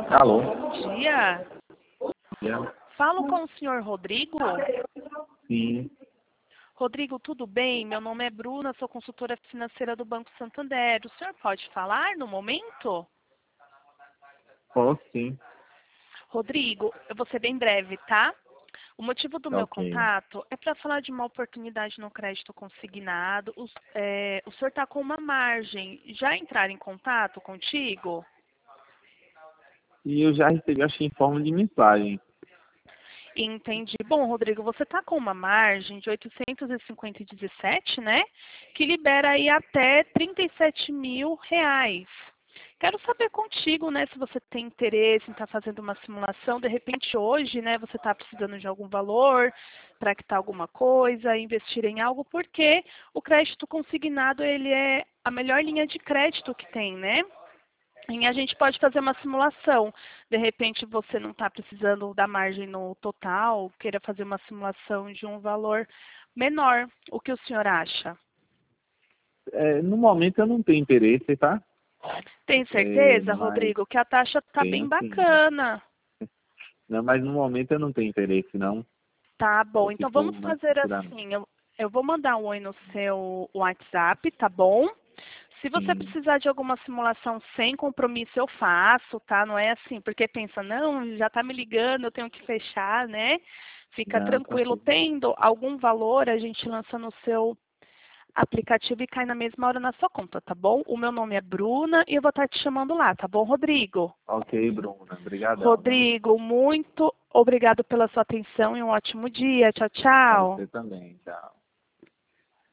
Alô? Bom dia. Yeah. Falo com o senhor Rodrigo. Sim. Rodrigo, tudo bem? Meu nome é Bruna, sou consultora financeira do Banco Santander. O senhor pode falar no momento? Posso sim. Rodrigo, eu vou ser bem breve, tá? O motivo do meu Ok. contato é para falar de uma oportunidade no crédito consignado. O senhor está com uma margem. Já entraram em contato contigo? E eu já recebi, acho que em forma de mensagem. Entendi. Bom, Rodrigo, você está com uma margem de 850,17, né? Que libera aí até R$ 37.000. Quero saber contigo, né, se você tem interesse em estar fazendo uma simulação. De repente, hoje, né, você está precisando de algum valor para quitar alguma coisa, investir em algo, porque o crédito consignado, ele é a melhor linha de crédito que tem, né? E a gente pode fazer uma simulação. De repente, você não está precisando da margem no total, queira fazer uma simulação de um valor menor. O que o senhor acha? No momento eu não tenho interesse, tá? Tem certeza, Mas Rodrigo, que a taxa está bem tenho sim. bacana? Não, mas no momento eu não tenho interesse, não. Tá bom, Só se então for vamos mais fazer futuramente. assim. Eu vou mandar um oi no seu WhatsApp, tá bom? Se você Sim. precisar de alguma simulação sem compromisso, eu faço, tá? Não é assim, porque pensa, não, já tá me ligando, eu tenho que fechar, né? Fica Não, tranquilo. tranquilo. Tendo algum valor, a gente lança no seu aplicativo e cai na mesma hora na sua conta, tá bom? O meu nome é Bruna e eu vou estar te chamando lá, tá bom, Rodrigo? Ok, Bruna. Obrigadão, viu? Rodrigo, muito obrigado pela sua atenção e um ótimo dia. Tchau, Pra tchau. você também. Tchau.